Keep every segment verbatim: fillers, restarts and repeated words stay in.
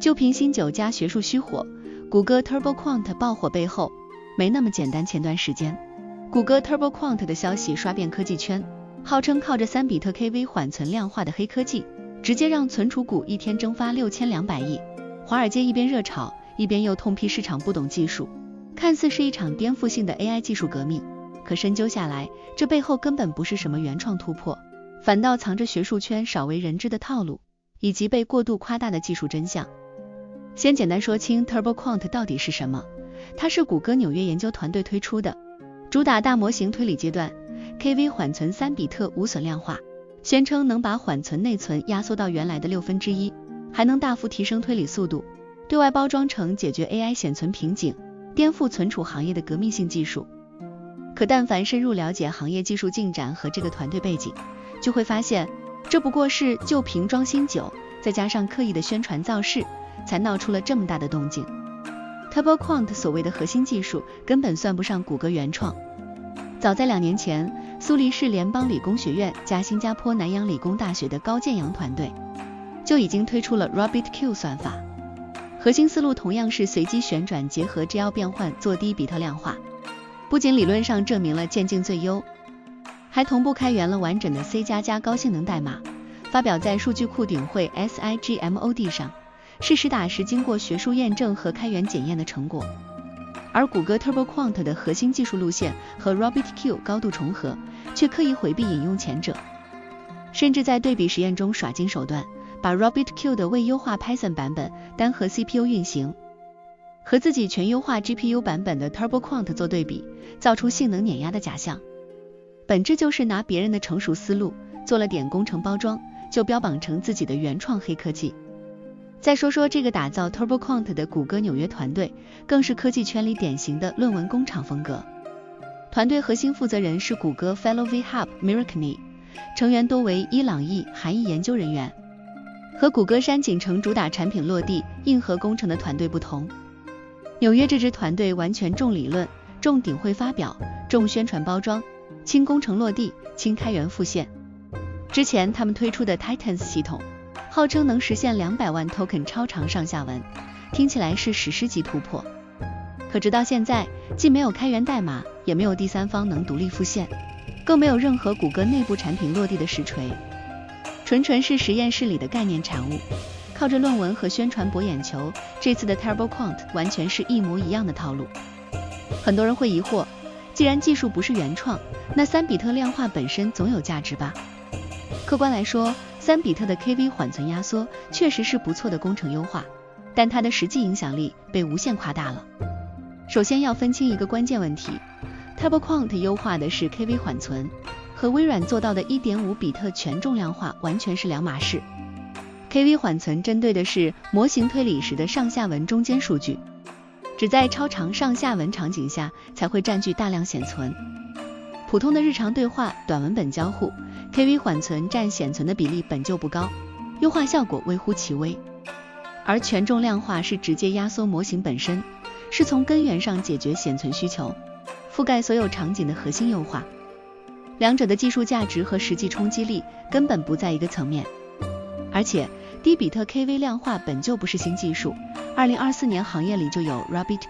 就凭新酒加学术虚火，谷歌 TurboQuant 爆火背后没那么简单。前段时间，谷歌 TurboQuant 的消息刷遍科技圈，号称靠着三比特 K V 缓存量化的黑科技，直接让存储股一天蒸发六千两百亿。华尔街一边热炒，一边又痛批市场不懂技术，看似是一场颠覆性的 A I 技术革命，可深究下来，这背后根本不是什么原创突破，反倒藏着学术圈少为人知的套路，以及被过度夸大的技术真相。先简单说清 TurboQuant 到底是什么。它是谷歌纽约研究团队推出的，主打大模型推理阶段 K V 缓存三比特无损量化，宣称能把缓存内存压缩到原来的六分之一，还能大幅提升推理速度，对外包装成解决 A I 显存瓶颈、颠覆存储行业的革命性技术。可但凡深入了解行业技术进展和这个团队背景，就会发现这不过是旧瓶装新酒，再加上刻意的宣传造势，才闹出了这么大的动静。TurboQuant 所谓的核心技术根本算不上谷歌原创。早在两年前，苏黎世联邦理工学院加新加坡南洋理工大学的高建阳团队就已经推出了 RobitQ 算法，核心思路同样是随机旋转结合 G L 变换做低比特量化，不仅理论上证明了渐进最优，还同步开源了完整的 C 加加高性能代码，发表在数据库顶会 S I G M O D 上，是实打实经过学术验证和开源检验的成果。而谷歌 TurboQuant 的核心技术路线和 RobitQ 高度重合，却刻意回避引用前者，甚至在对比实验中耍尽手段，把 RobitQ 的未优化 Python 版本单核 C P U 运行和自己全优化 G P U 版本的 TurboQuant 做对比，造出性能碾压的假象。本质就是拿别人的成熟思路做了点工程包装，就标榜成自己的原创黑科技。再说说这个打造 TurboQuant 的谷歌纽约团队，更是科技圈里典型的论文工厂风格。团队核心负责人是谷歌 Fellow V-Hub Mirakni， 成员多为伊朗裔韩裔研究人员。和谷歌山景城主打产品落地、硬核工程的团队不同，纽约这支团队完全重理论、重顶会发表、重宣传包装，轻工程落地、轻开源复现。之前他们推出的 Titans 系统，号称能实现两百万 token 超长上下文，听起来是史诗级突破。可直到现在，既没有开源代码，也没有第三方能独立复现，更没有任何谷歌内部产品落地的实锤，纯纯是实验室里的概念产物，靠着论文和宣传博眼球。这次的 TurboQuant 完全是一模一样的套路。很多人会疑惑，既然技术不是原创，那三比特量化本身总有价值吧？客观来说，三比特的 K V 缓存压缩确实是不错的工程优化，但它的实际影响力被无限夸大了。首先要分清一个关键问题， TurboQuant 优化的是 K V 缓存，和微软做到的 一点五比特全重量化完全是两码事。K V 缓存针对的是模型推理时的上下文中间数据，只在超长上下文场景下才会占据大量显存。普通的日常对话、短文本交互， K V 缓存占显存的比例本就不高，优化效果微乎其微。而全重量化是直接压缩模型本身，是从根源上解决显存需求，覆盖所有场景的核心优化。两者的技术价值和实际冲击力根本不在一个层面。而且低比特 K V 量化本就不是新技术，二零二四年行业里就有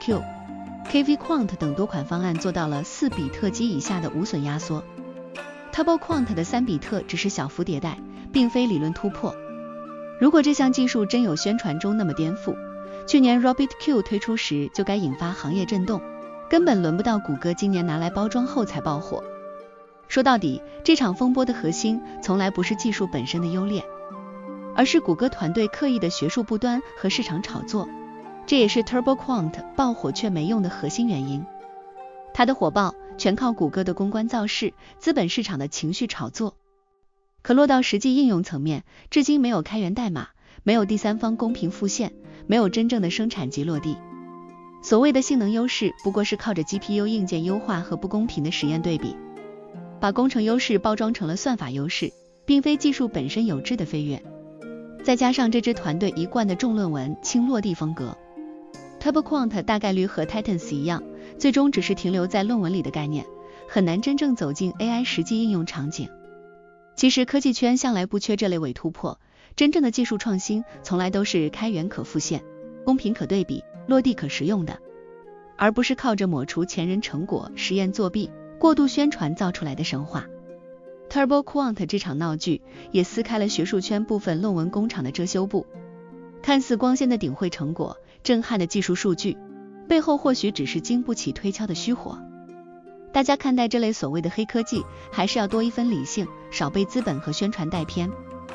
RobitQ、K V Quant 等多款方案做到了四比特及以下的无损压缩。TurboQuant 的三比特只是小幅迭代，并非理论突破。如果这项技术真有宣传中那么颠覆，去年 RobitQ 推出时就该引发行业震动，根本轮不到谷歌今年拿来包装后才爆火。说到底，这场风波的核心从来不是技术本身的优劣，而是谷歌团队刻意的学术不端和市场炒作，这也是 TurboQuant 爆火却没用的核心原因。它的火爆全靠谷歌的公关造势、资本市场的情绪炒作，可落到实际应用层面，至今没有开源代码，没有第三方公平复现，没有真正的生产及落地。所谓的性能优势不过是靠着 G P U 硬件优化和不公平的实验对比，把工程优势包装成了算法优势，并非技术本身有质的飞跃。再加上这支团队一贯的重论文轻落地风格， TurboQuant 大概率和 Titans 一样，最终只是停留在论文里的概念，很难真正走进 A I 实际应用场景。其实科技圈向来不缺这类伪突破， 真正的技术创新从来都是开源可复现、公平可对比、落地可实用的，而不是靠着抹除前人成果、实验作弊、过度宣传造出来的神话。TurboQuant 这场闹剧也撕开了学术圈部分论文工厂的遮羞布，看似光鲜的顶会成果、震撼的技术数据，背后或许只是经不起推敲的虚火。大家看待这类所谓的黑科技，还是要多一分理性，少被资本和宣传带偏。